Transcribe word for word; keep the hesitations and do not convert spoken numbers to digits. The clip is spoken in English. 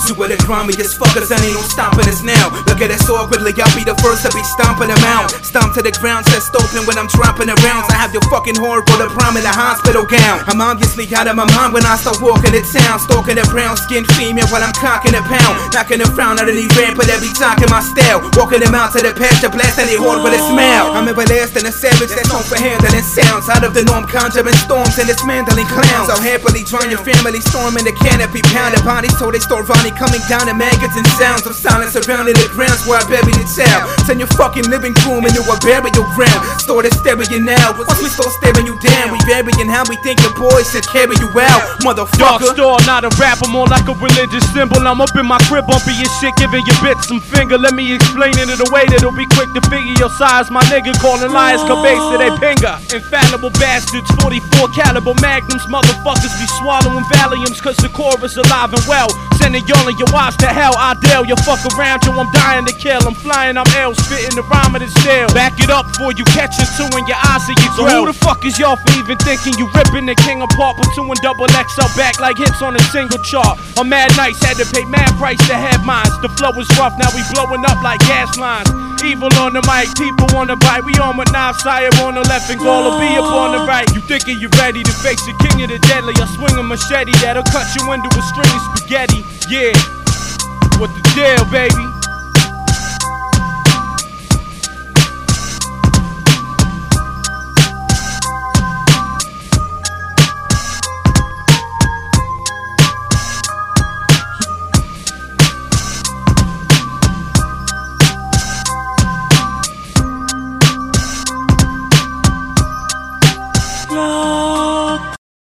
You were the grimiest fuckers and ain't no stopping us now. Look at us awkwardly, I'll be the first to be stomping them out. Stomp to the ground, chest open when I'm dropping the rounds. I have your fucking horrible the prom in a hospital gown. I'm obviously out of my mind when I start walking the town. Stalking a brown skinned female while I'm cocking a pound. Knocking the frown out of the ramp with every talk in my style. Walking them out to the pasture, blasting they horde with a smile. I'm everlasting, a savage that's known for handling sounds. Out of the norm, conjuring storms and dismantling clowns. So happily join your family, storming the canopy. Pounded bodies told they store Ronnie coming down to maggots and sounds of silence surrounding the grounds where I buried the child. Turn your fucking living room into a burial ground. Store the stereo now, once we start staring you down. We burying how we think the boys should carry you out, motherfucker. Dark Star, not a rapper, more like a religious symbol. I'm up in my crib, bumping your shit, giving your bitch some finger. Let me explain it in a way that'll be quick to figure your size. My nigga calling liars, cabase to they pinger. Infallible bastards, forty-four caliber magnums. Motherfuckers be swallowing Valiums, cause the core is alive and well. Sending y'all and your wives to hell, I dare you fuck around, yo, I'm dying to kill. I'm flying, I'm ill, spitting the rhyme of the steel. Back it up before you catch it two in your eyes and your grill. So who the fuck is y'all for even thinking you ripping the king apart? Put two and double X L back like hits on a single chart. I'm mad nice, had to pay mad price to have mines. The flow is rough, now we blowing up like gas lines. Evil on the mic, people on the bite. We on with knives, sire on the left and Gala be up on the right. You thinking you ready to face the king of the deadly? I swing a machete that'll cut you into a string of spaghetti. Yeah, what the deal, baby? Love.